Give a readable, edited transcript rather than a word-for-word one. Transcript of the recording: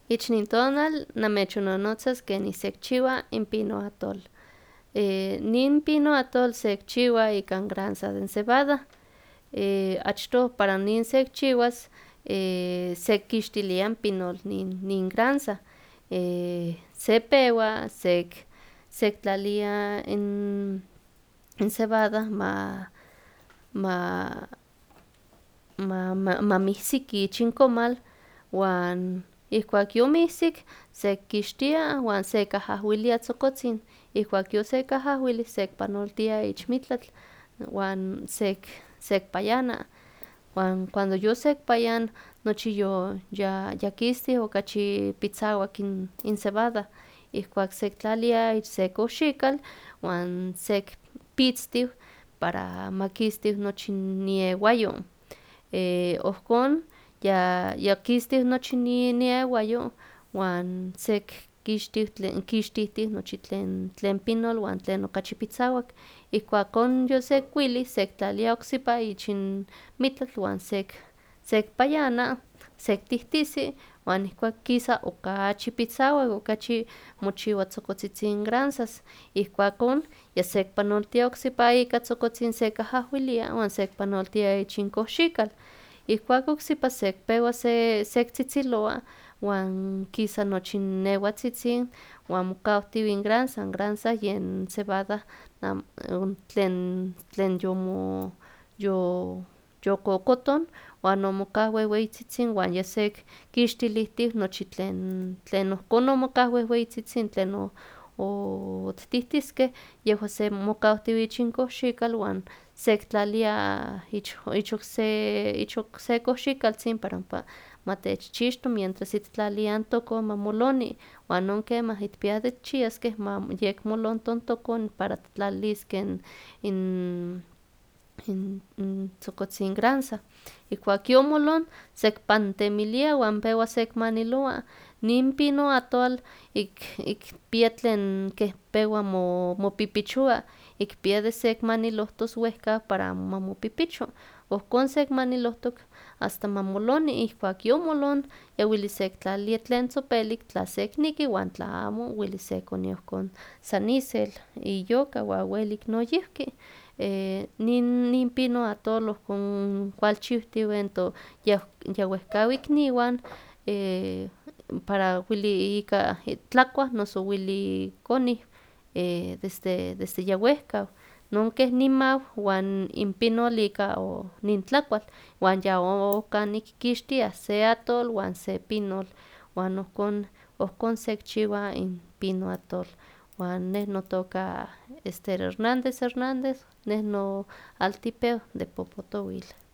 Ich nin tonal namechononotzas ken nisekchiua in pino atol. Nin pino atol sekchiua ikan granza de cebada. Achtoh para nin sekchiuas sekixtilia pinol nin granza. Sepewa sektlalia in cebada mamihsiki ich in komal, wan ihkuak yomihsik sekixtia wan sekahahwilia tzokotzin, ihkuak yosekahahwili sekpanoltia ich mitlatl wan sekpayana, wan cuando yosekpayana nochi yakistih okachi pitzawak in cebada, ihkuak sektlalia ich se koxikal wan sekpitztih para makistih nochi iewayo. Ohkon yakistih nochi iewayo wan kixtihtih nochi tlen pinol wan tlen okachi pitzawak, ihkuakon yosekuilih sektlalia oksipa ich n mitlatl wan sekpayana, sektihtisi wan ihkuak kisa okachi pitzawak, okachi mochiwa tzokotzitzin granzas, ihkuakon yasekpanoltia oksipa ika tzokotzin sekahahwilia wan sekpanoltia ich in koxikal, ihkuak oksipa sekpewa sektzitziloa wan kisa nochi n ewatzitzin wan mokawtiw in granza, granza yen cebada tlen yokokoton wan omokah weweyitzitzin wan yasekkixtilihtiw nochi tlen ohkon omokah wehweyitzitzin tlen otihtihtiskeh yehwan semokawtiw ich in koxikal wan sektlalia ich okse koxikaltzin para ompa ma techchixto mientras ittlalia n tokon ma moloni, wan non kemah itpia de tikchiaskeh ma yekmolonto n tokon para titlaliskeh in tzokotzin granza. Ihkuak yomolon sekpantemilia wan pewa sekmanilowa, nin pino atol kipia tlen keh pewa mopipichowa, kipia de sekmanilohtos wehka para amo ma mopipicho, ohkon sekmanilohtok asta ma moloni, ihkuak yomolon yawili sektlalia tlen tzopelik tla sekneki wan tla amo welis sekonia ohkon san isel iyoka wan welik noyihki. Nin pino atol ohkon kualchiwtiweh yawehkaweh ikniwan para weli ika tlakuah noso weli konih desde yawehkaw, non keh nimao wan in pinol ika nin tlakual, wan ya onkah kixtiah se atol wan se pinol, wan ohkon sekchiwa in pino atol, wan neh notoka Ester Hernández Hernández, neh noaltipeu de popotowil.